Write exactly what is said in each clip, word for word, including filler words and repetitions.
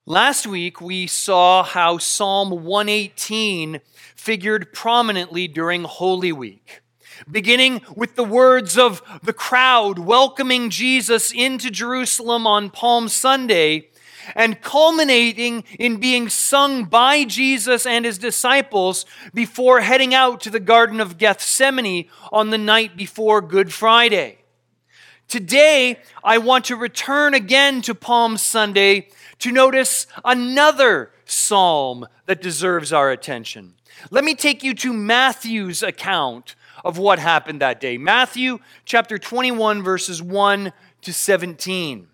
Last week, we saw how Psalm one eighteen figured prominently during Holy Week, beginning with the words of the crowd welcoming Jesus into Jerusalem on Palm Sunday, and culminating in being sung by Jesus and his disciples before heading out to the Garden of Gethsemane on the night before Good Friday. Today, I want to return again to Palm Sunday to notice another psalm that deserves our attention. Let me take you to Matthew's account of what happened that day. Matthew chapter twenty-one, verses one to seventeen.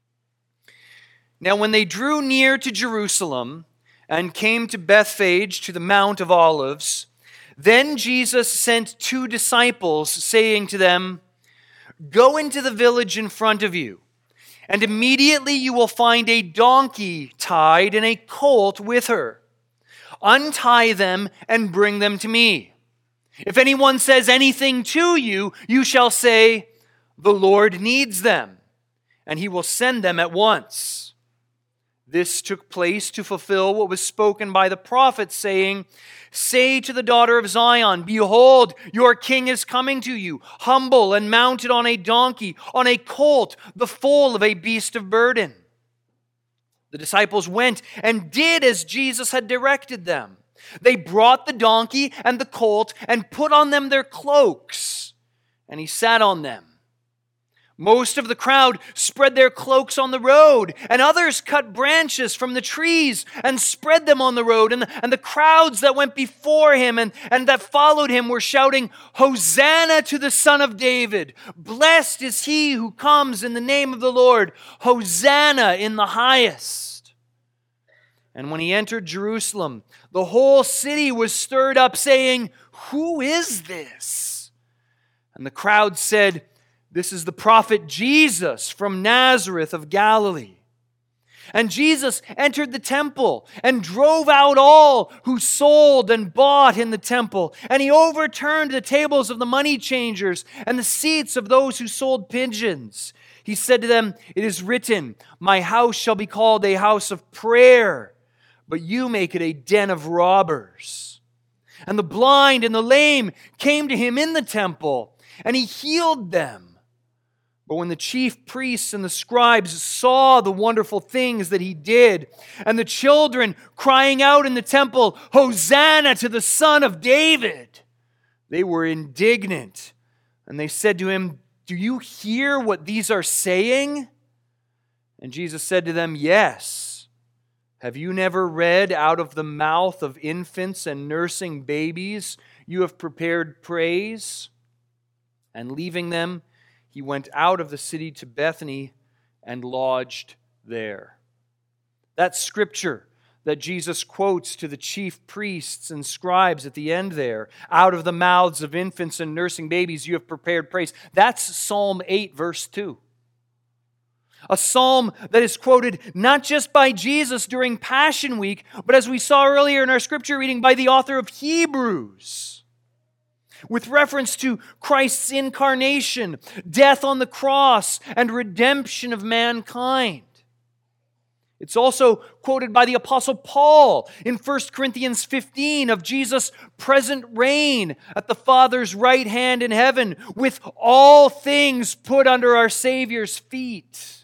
Now, when they drew near to Jerusalem and came to Bethphage, to the Mount of Olives, then Jesus sent two disciples, saying to them, "Go into the village in front of you, and immediately you will find a donkey tied and a colt with her. Untie them and bring them to me. If anyone says anything to you, you shall say, 'The Lord needs them,' and he will send them at once." This took place to fulfill what was spoken by the prophet, saying, "Say to the daughter of Zion, behold, your king is coming to you, humble and mounted on a donkey, on a colt, the foal of a beast of burden." The disciples went and did as Jesus had directed them. They brought the donkey and the colt and put on them their cloaks, and he sat on them. Most of the crowd spread their cloaks on the road, and others cut branches from the trees and spread them on the road. And the, and the crowds that went before him and, and that followed him were shouting, "Hosanna to the Son of David! Blessed is he who comes in the name of the Lord! Hosanna in the highest!" And when he entered Jerusalem, the whole city was stirred up, saying, "Who is this?" And the crowd said, "This is the prophet Jesus from Nazareth of Galilee." And Jesus entered the temple and drove out all who sold and bought in the temple. And he overturned the tables of the money changers and the seats of those who sold pigeons. He said to them, "It is written, 'My house shall be called a house of prayer,' but you make it a den of robbers." And the blind and the lame came to him in the temple, and he healed them. But when the chief priests and the scribes saw the wonderful things that he did, and the children crying out in the temple, "Hosanna to the Son of David," they were indignant. And they said to him, "Do you hear what these are saying?" And Jesus said to them, "Yes. Have you never read, out of the mouth of infants and nursing babies, you have prepared praise?" And leaving them, he went out of the city to Bethany and lodged there. That scripture that Jesus quotes to the chief priests and scribes at the end there, "Out of the mouths of infants and nursing babies you have prepared praise," that's Psalm eight, verse two. A psalm that is quoted not just by Jesus during Passion Week, but as we saw earlier in our scripture reading, by the author of Hebrews, with reference to Christ's incarnation, death on the cross, and redemption of mankind. It's also quoted by the Apostle Paul in First Corinthians fifteen of Jesus' present reign at the Father's right hand in heaven, with all things put under our Savior's feet.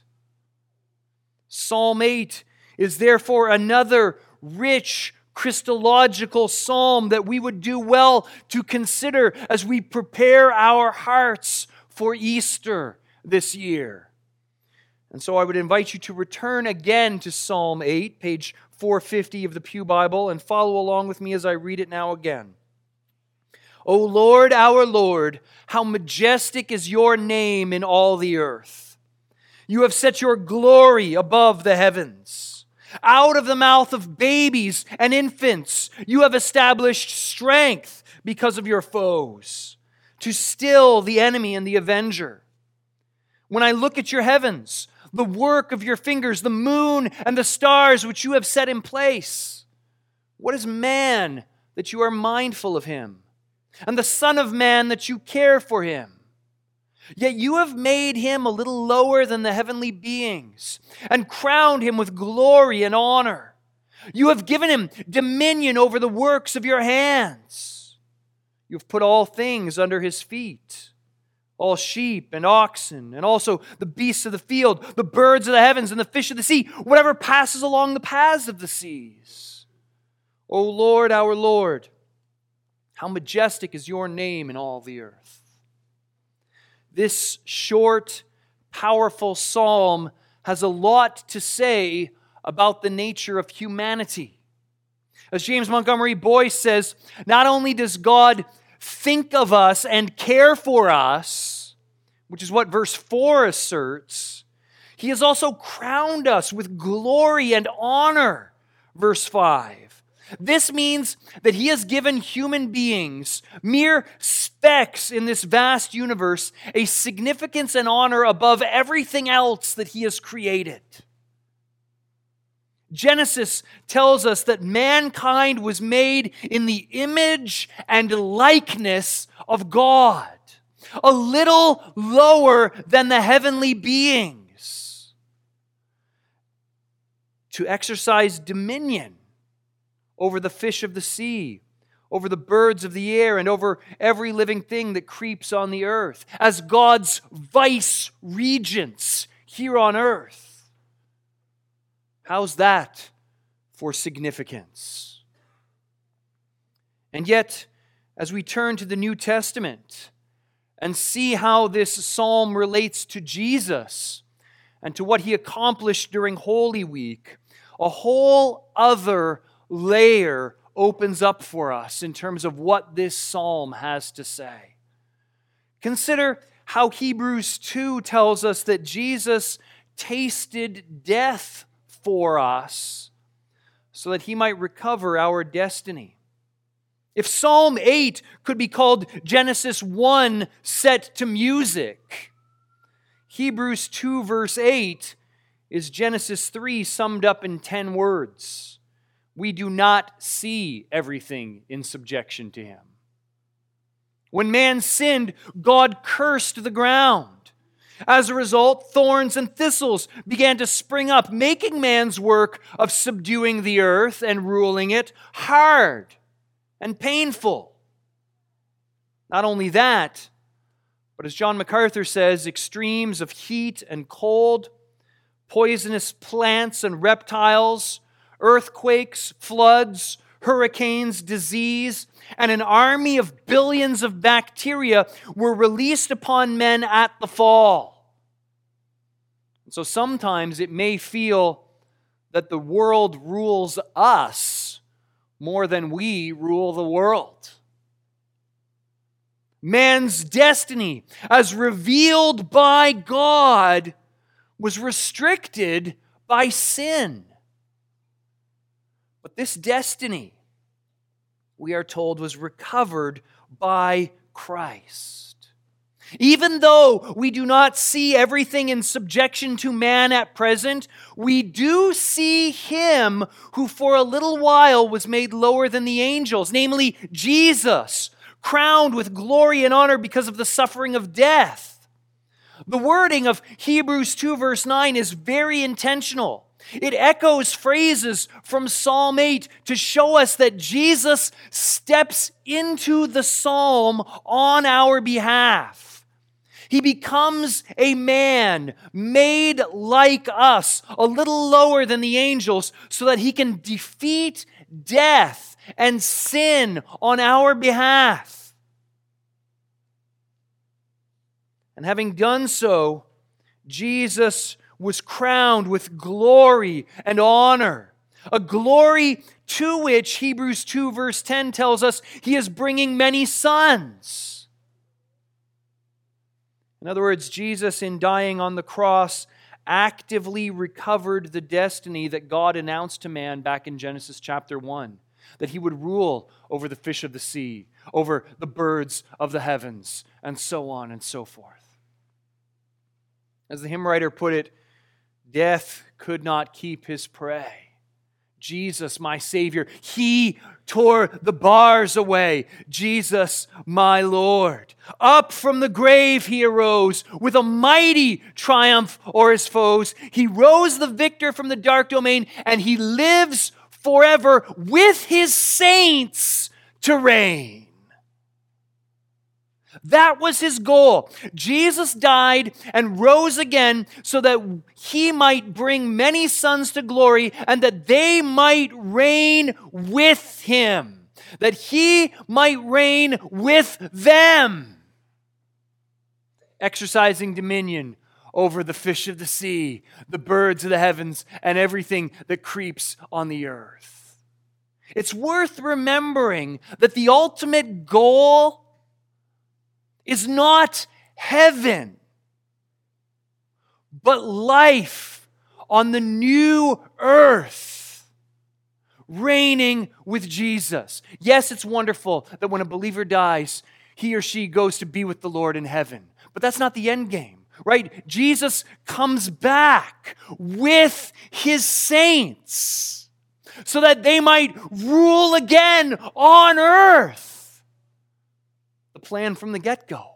Psalm eight is therefore another rich Christological psalm that we would do well to consider as we prepare our hearts for Easter this year. And so I would invite you to return again to Psalm eight, page four fifty of the Pew Bible, and follow along with me as I read it now again. "O Lord, our Lord, how majestic is your name in all the earth. You have set your glory above the heavens. Out of the mouth of babies and infants, you have established strength because of your foes, to still the enemy and the avenger. When I look at your heavens, the work of your fingers, the moon and the stars which you have set in place, what is man that you are mindful of him, and the Son of Man that you care for him? Yet you have made him a little lower than the heavenly beings and crowned him with glory and honor. You have given him dominion over the works of your hands. You have put all things under his feet, all sheep and oxen, and also the beasts of the field, the birds of the heavens, and the fish of the sea, whatever passes along the paths of the seas. O Lord, our Lord, how majestic is your name in all the earth. This short, powerful psalm has a lot to say about the nature of humanity. As James Montgomery Boyce says, not only does God think of us and care for us, which is what verse four asserts, He has also crowned us with glory and honor, verse five. This means that He has given human beings, mere specks in this vast universe, a significance and honor above everything else that He has created. Genesis tells us that mankind was made in the image and likeness of God, a little lower than the heavenly beings, to exercise dominion over the fish of the sea, over the birds of the air, and over every living thing that creeps on the earth, as God's vice regents here on earth. How's that for significance? And yet, as we turn to the New Testament and see how this psalm relates to Jesus and to what He accomplished during Holy Week, a whole other layer opens up for us in terms of what this psalm has to say. Consider how Hebrews two tells us that Jesus tasted death for us so that He might recover our destiny. If Psalm eight could be called Genesis one set to music, Hebrews two verse eight is Genesis three summed up in ten words. We do not see everything in subjection to Him. When man sinned, God cursed the ground. As a result, thorns and thistles began to spring up, making man's work of subduing the earth and ruling it hard and painful. Not only that, but as John MacArthur says, extremes of heat and cold, poisonous plants and reptiles, earthquakes, floods, hurricanes, disease, and an army of billions of bacteria were released upon men at the fall. And so sometimes it may feel that the world rules us more than we rule the world. Man's destiny, as revealed by God, was restricted by sin. But this destiny, we are told, was recovered by Christ. Even though we do not see everything in subjection to man at present, we do see Him who for a little while was made lower than the angels, namely Jesus, crowned with glory and honor because of the suffering of death. The wording of Hebrews two verse nine is very intentional. It echoes phrases from Psalm eight to show us that Jesus steps into the psalm on our behalf. He becomes a man made like us, a little lower than the angels, so that He can defeat death and sin on our behalf. And having done so, Jesus was crowned with glory and honor, a glory to which Hebrews two verse ten tells us He is bringing many sons. In other words, Jesus, in dying on the cross, actively recovered the destiny that God announced to man back in Genesis chapter one, that He would rule over the fish of the sea, over the birds of the heavens, and so on and so forth. As the hymn writer put it, death could not keep His prey. Jesus, my Savior. He tore the bars away. Jesus, my Lord. Up from the grave he arose with a mighty triumph o'er his foes. He rose the victor from the dark domain, and he lives forever with his saints to reign. That was his goal. Jesus died and rose again so that he might bring many sons to glory and that they might reign with him, that he might reign with them, exercising dominion over the fish of the sea, the birds of the heavens, and everything that creeps on the earth. It's worth remembering that the ultimate goal is not heaven, but life on the new earth, reigning with Jesus. Yes, it's wonderful that when a believer dies, he or she goes to be with the Lord in heaven. But that's not the end game, right? Jesus comes back with his saints so that they might rule again on earth. The plan from the get-go.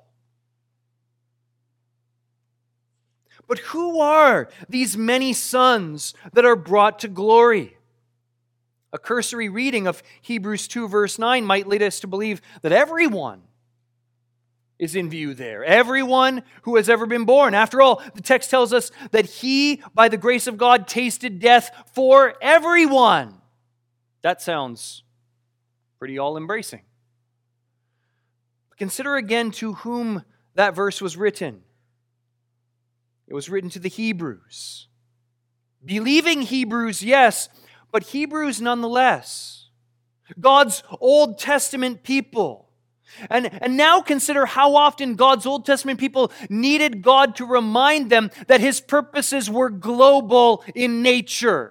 But who are these many sons that are brought to glory? A cursory reading of Hebrews two verse nine might lead us to believe that everyone is in view there. Everyone who has ever been born. After all, the text tells us that he, by the grace of God, tasted death for everyone. That sounds pretty all-embracing. Consider again to whom that verse was written. It was written to the Hebrews. Believing Hebrews, yes, but Hebrews nonetheless. God's Old Testament people. And, and now consider how often God's Old Testament people needed God to remind them that his purposes were global in nature.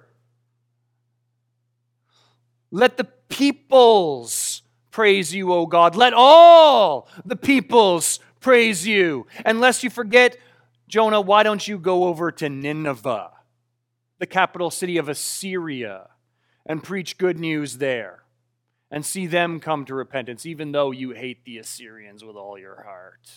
Let the peoples praise you, O God. Let all the peoples praise you. And lest you forget, Jonah, why don't you go over to Nineveh, the capital city of Assyria, and preach good news there and see them come to repentance, even though you hate the Assyrians with all your heart.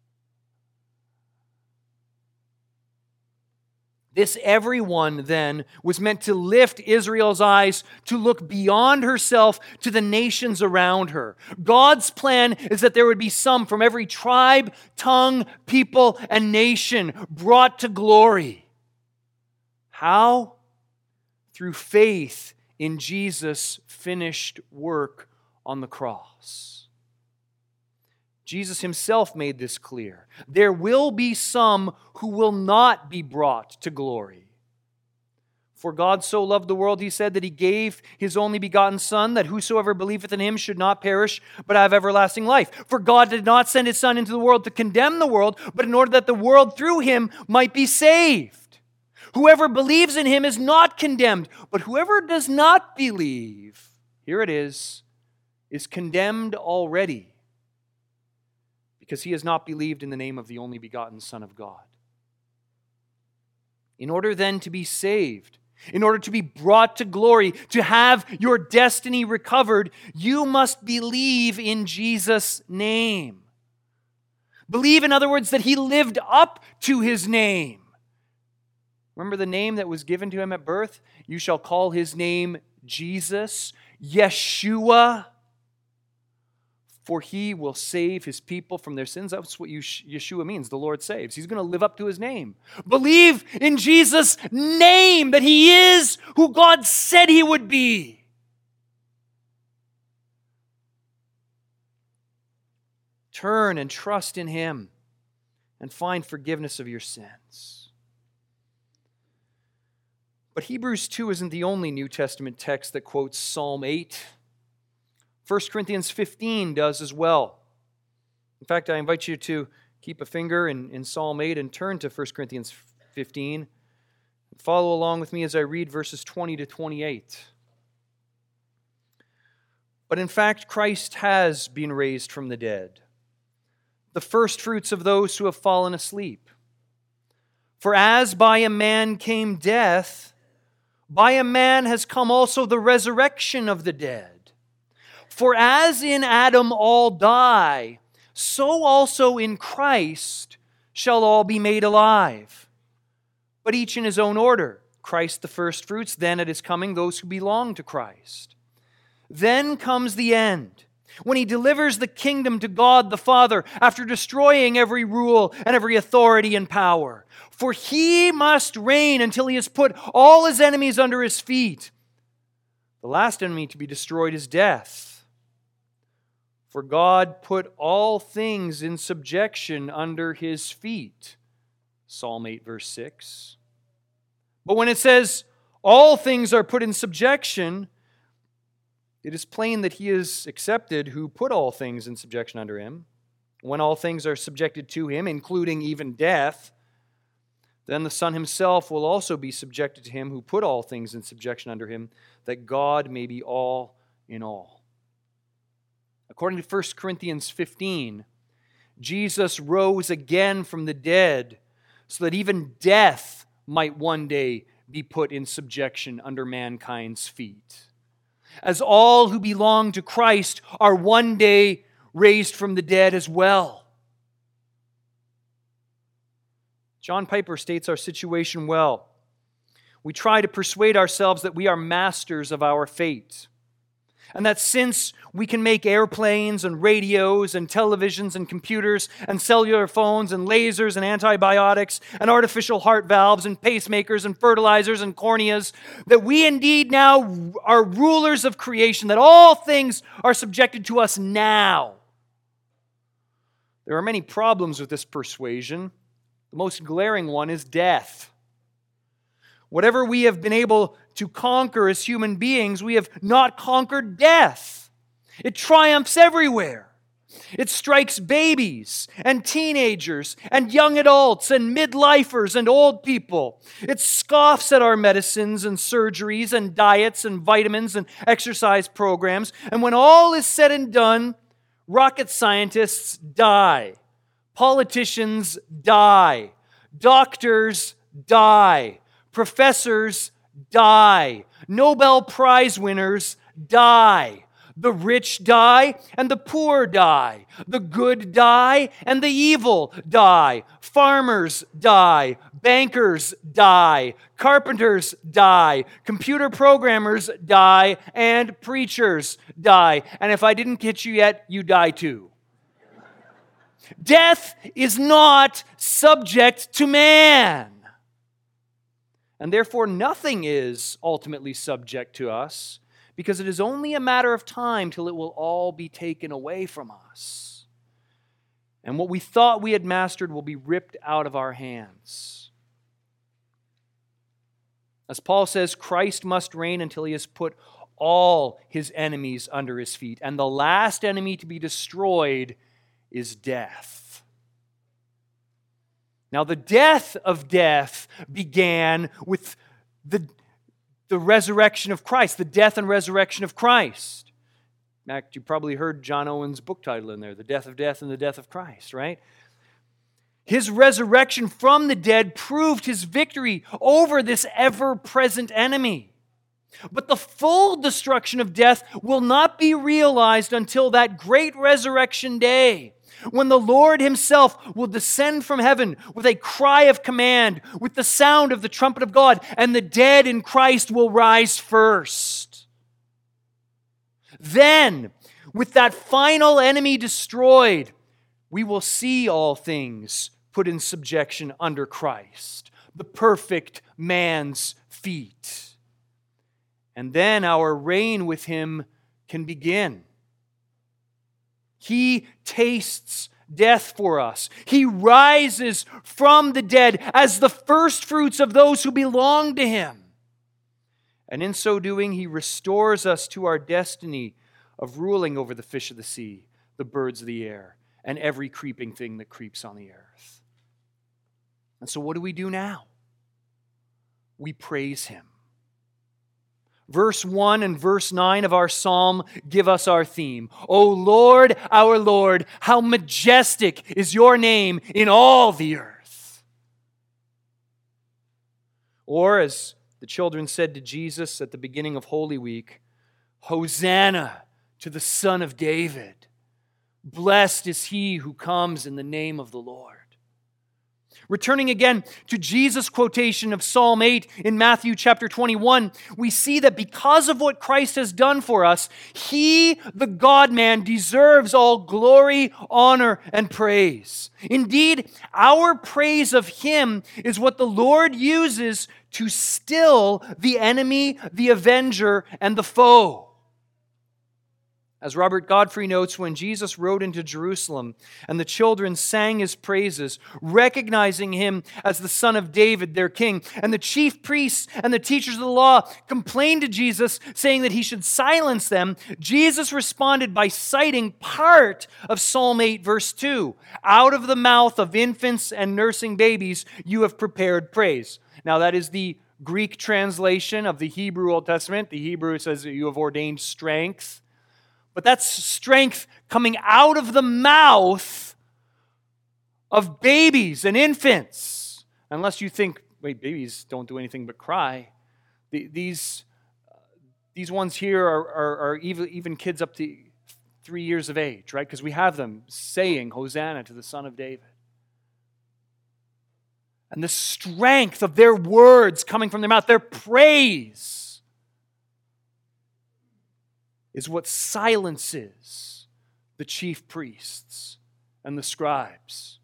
This everyone, then, was meant to lift Israel's eyes to look beyond herself to the nations around her. God's plan is that there would be some from every tribe, tongue, people, and nation brought to glory. How? Through faith in Jesus' finished work on the cross. Jesus himself made this clear. There will be some who will not be brought to glory. For God so loved the world, he said, that he gave his only begotten Son, that whosoever believeth in him should not perish, but have everlasting life. For God did not send his Son into the world to condemn the world, but in order that the world through him might be saved. Whoever believes in him is not condemned, but whoever does not believe, here it is, is condemned already, because he has not believed in the name of the only begotten Son of God. In order then to be saved, in order to be brought to glory, to have your destiny recovered, you must believe in Jesus' name. Believe, in other words, that he lived up to his name. Remember the name that was given to him at birth? You shall call his name Jesus, Yeshua, for he will save his people from their sins. That's what Yeshua means, the Lord saves. He's going to live up to his name. Believe in Jesus' name, that he is who God said he would be. Turn and trust in him and find forgiveness of your sins. But Hebrews two isn't the only New Testament text that quotes Psalm eight. First Corinthians fifteen does as well. In fact, I invite you to keep a finger in, in Psalm eight and turn to First Corinthians fifteen. Follow along with me as I read verses twenty to twenty-eight. But in fact, Christ has been raised from the dead, the firstfruits of those who have fallen asleep. For as by a man came death, by a man has come also the resurrection of the dead. For as in Adam all die, so also in Christ shall all be made alive. But each in his own order. Christ the firstfruits, then at his coming those who belong to Christ. Then comes the end, when he delivers the kingdom to God the Father after destroying every rule and every authority and power. For he must reign until he has put all his enemies under his feet. The last enemy to be destroyed is death. For God put all things in subjection under his feet. Psalm eight, verse six. But when it says all things are put in subjection, it is plain that he is accepted who put all things in subjection under him. When all things are subjected to him, including even death, then the Son himself will also be subjected to him who put all things in subjection under him, that God may be all in all. According to First Corinthians fifteen, Jesus rose again from the dead so that even death might one day be put in subjection under mankind's feet. As all who belong to Christ are one day raised from the dead as well. John Piper states our situation well. We try to persuade ourselves that we are masters of our fate, and that since we can make airplanes and radios and televisions and computers and cellular phones and lasers and antibiotics and artificial heart valves and pacemakers and fertilizers and corneas, that we indeed now are rulers of creation, that all things are subjected to us now. There are many problems with this persuasion. The most glaring one is death. Whatever we have been able to conquer as human beings, we have not conquered death. It triumphs everywhere. It strikes babies and teenagers and young adults and midlifers and old people. It scoffs at our medicines and surgeries and diets and vitamins and exercise programs. And when all is said and done, rocket scientists die. Politicians die. Doctors die. Professors die. Nobel Prize winners die. The rich die and the poor die. The good die and the evil die. Farmers die. Bankers die. Carpenters die. Computer programmers die. And preachers die. And if I didn't get you yet, you die too. Death is not subject to man. And therefore, nothing is ultimately subject to us, because it is only a matter of time till it will all be taken away from us. And what we thought we had mastered will be ripped out of our hands. As Paul says, Christ must reign until he has put all his enemies under his feet. And the last enemy to be destroyed is death. Now, the death of death began with the, the resurrection of Christ, the death and resurrection of Christ. In fact, you probably heard John Owen's book title in there, The Death of Death and the Death of Christ, right? His resurrection from the dead proved his victory over this ever-present enemy. But the full destruction of death will not be realized until that great resurrection day, when the Lord himself will descend from heaven with a cry of command, with the sound of the trumpet of God, and the dead in Christ will rise first. Then, with that final enemy destroyed, we will see all things put in subjection under Christ, the perfect man's feet. And then our reign with him can begin. He tastes death for us. He rises from the dead as the firstfruits of those who belong to him. And in so doing, he restores us to our destiny of ruling over the fish of the sea, the birds of the air, and every creeping thing that creeps on the earth. And so what do we do now? We praise him. Verse one and verse nine of our psalm give us our theme. O Lord, our Lord, how majestic is your name in all the earth. Or, as the children said to Jesus at the beginning of Holy Week, "Hosanna to the Son of David. Blessed is he who comes in the name of the Lord." Returning again to Jesus' quotation of Psalm eight in Matthew chapter twenty-one, we see that because of what Christ has done for us, He, the God-man, deserves all glory, honor, and praise. Indeed, our praise of Him is what the Lord uses to still the enemy, the avenger, and the foe. As Robert Godfrey notes, when Jesus rode into Jerusalem and the children sang His praises, recognizing Him as the Son of David, their King, and the chief priests and the teachers of the law complained to Jesus, saying that He should silence them, Jesus responded by citing part of Psalm eight, verse two. "Out of the mouth of infants and nursing babies you have prepared praise." Now that is the Greek translation of the Hebrew Old Testament. The Hebrew says that you have ordained strength. But that's strength coming out of the mouth of babies and infants. Unless you think, wait, babies don't do anything but cry. These, these ones here are, are, are even, even kids up to three years of age, right? Because we have them saying, "Hosanna to the Son of David." And the strength of their words coming from their mouth, their praise, is what silences the chief priests and the scribes.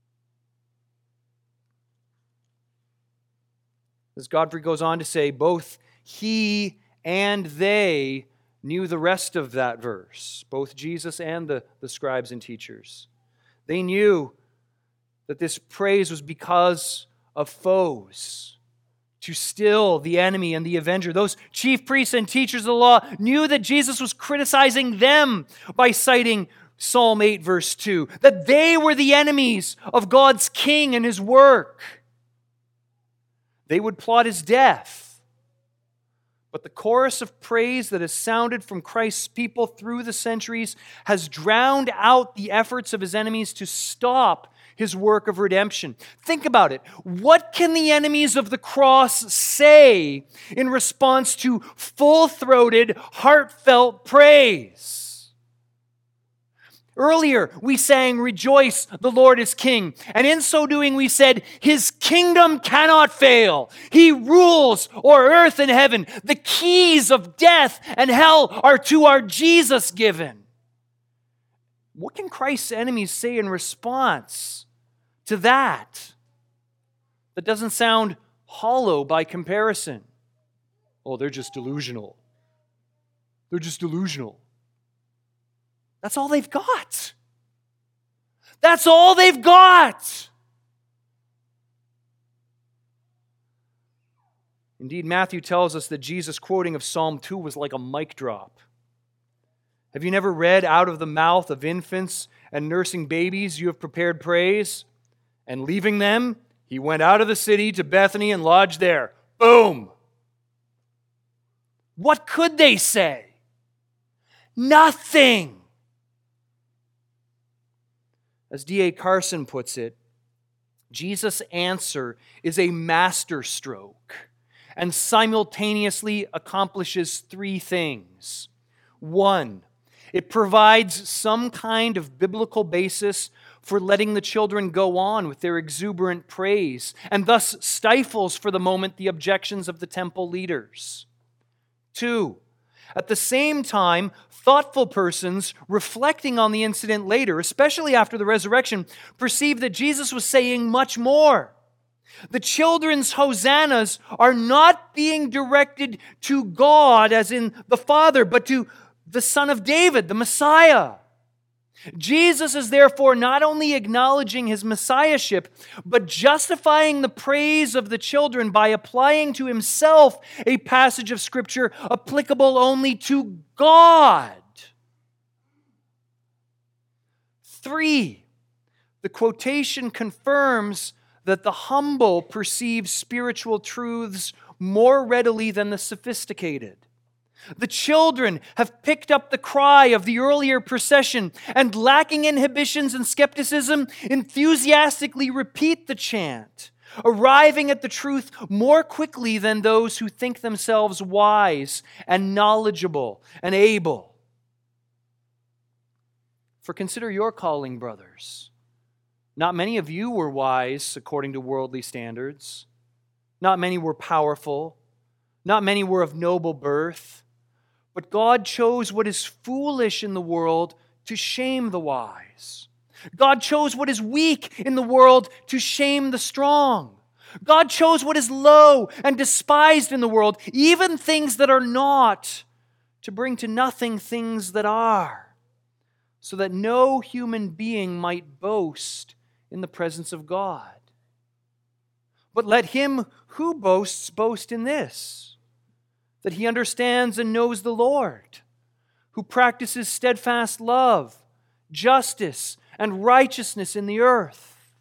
As Godfrey goes on to say, both he and they knew the rest of that verse, both Jesus and the, the scribes and teachers. They knew that this praise was because of foes, to still the enemy and the avenger. Those chief priests and teachers of the law knew that Jesus was criticizing them by citing Psalm eight, verse two, that they were the enemies of God's king and His work. They would plot His death. But the chorus of praise that has sounded from Christ's people through the centuries has drowned out the efforts of His enemies to stop His work of redemption. Think about it. What can the enemies of the cross say in response to full-throated, heartfelt praise? Earlier, we sang, "Rejoice, the Lord is King." And in so doing, we said, His kingdom cannot fail. He rules o'er earth and heaven. The keys of death and hell are to our Jesus given. What can Christ's enemies say in response to that? That doesn't sound hollow by comparison. Oh, they're just delusional. They're just delusional. That's all they've got. That's all they've got. Indeed, Matthew tells us that Jesus' quoting of Psalm two was like a mic drop. Have you never read, "Out of the mouth of infants and nursing babies you have prepared praise"? And leaving them, He went out of the city to Bethany and lodged there. Boom! What could they say? Nothing. As D A Carson puts it, Jesus' answer is a masterstroke and simultaneously accomplishes three things. One, it provides some kind of biblical basis for letting the children go on with their exuberant praise, and thus stifles for the moment the objections of the temple leaders. Two, at the same time, thoughtful persons reflecting on the incident later, especially after the resurrection, perceive that Jesus was saying much more. The children's hosannas are not being directed to God, as in the Father, but to the Son of David, the Messiah. Jesus is therefore not only acknowledging His messiahship, but justifying the praise of the children by applying to Himself a passage of Scripture applicable only to God. Three, the quotation confirms that the humble perceive spiritual truths more readily than the sophisticated. The children have picked up the cry of the earlier procession and, lacking inhibitions and skepticism, enthusiastically repeat the chant. arriving at the truth more quickly than those who think themselves wise and knowledgeable and able. For consider your calling, brothers. Not many of you were wise according to worldly standards. Not many were powerful. Not many were of noble birth. But God chose what is foolish in the world to shame the wise. God chose what is weak in the world to shame the strong. God chose what is low and despised in the world, even things that are not, to bring to nothing things that are, so that no human being might boast in the presence of God. But let him who boasts boast in this, that he understands and knows the Lord, who practices steadfast love, justice, and righteousness in the earth.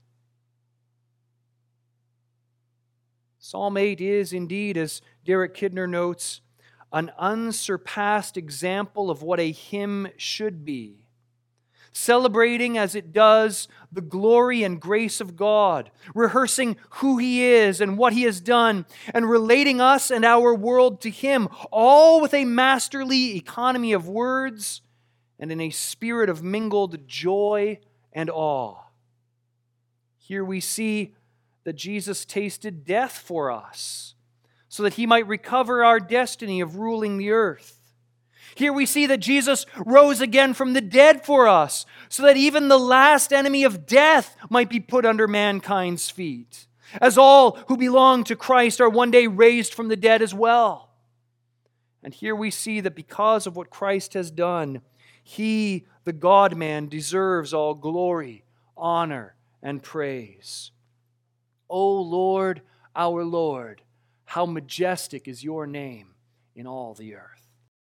Psalm eight is indeed, as Derek Kidner notes, an unsurpassed example of what a hymn should be, celebrating as it does the glory and grace of God, rehearsing who He is and what He has done, and relating us and our world to Him, all with a masterly economy of words and in a spirit of mingled joy and awe. Here we see that Jesus tasted death for us, so that He might recover our destiny of ruling the earth. Here we see that Jesus rose again from the dead for us, so that even the last enemy of death might be put under mankind's feet, as all who belong to Christ are one day raised from the dead as well. And here we see that because of what Christ has done, He, the God-man, deserves all glory, honor, and praise. O Lord, our Lord, how majestic is your name in all the earth.